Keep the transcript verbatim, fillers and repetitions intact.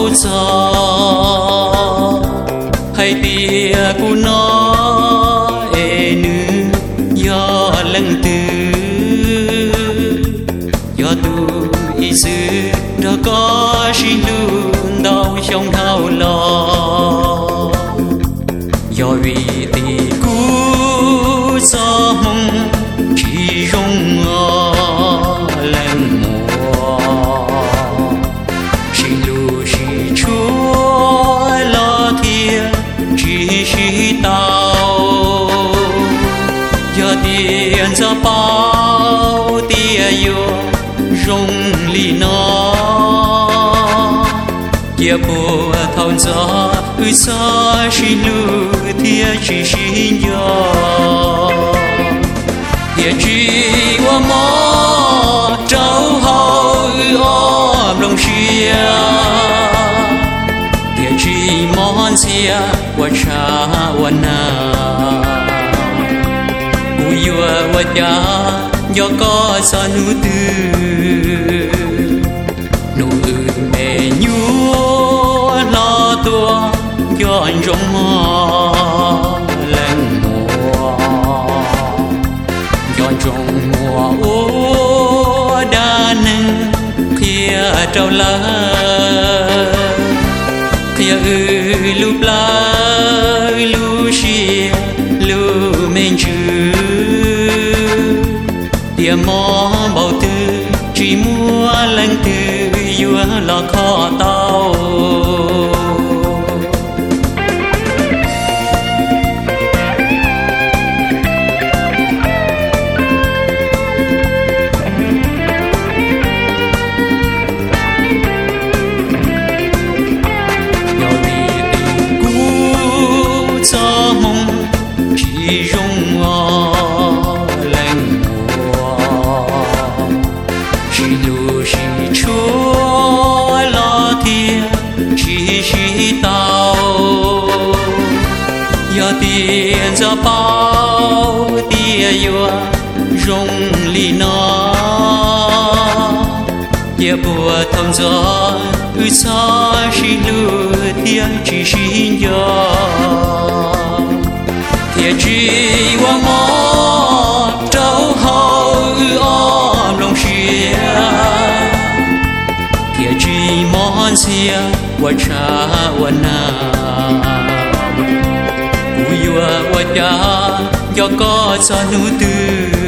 gió hay tia của nó ê nữ do lần từ do tu ý sư đó có xin luôn đau trong thao lo do vì tì cú gió mong chỉ rong ngõ lên mùa chỉ lu chỉ chúa lo thiê chỉ chỉ tao do tiền ra bao tia yo rong li nó kia bùa thao gió ư sa chỉ lu thiê chỉ chỉ yo địa chỉ qua mò trâu hậu ôm lòng xia địa chỉ mòn xia qua cha qua na bùi vừa qua cha do có sa nu tư nụ mẹ nhúa lo tua do anh rong mò lên trong mùa ô đa nâng kia trâu lá kia ư lu la lu xia lu men chư tia mò bầu tư chỉ mua lần từ vua lo khó tao chỉ rong ngõ lên mùa chỉ lu chỉ chúa lo thiê chỉ chỉ tao do tiền ra bao tia yo rong li nó tia bùa thong gió ư sa chỉ lu tia chỉ chỉ yo địa chỉ qua mò trâu hậu ôm lòng xia địa chỉ mòn xia qua cha qua na cùi vừa qua cha do có sa nu tư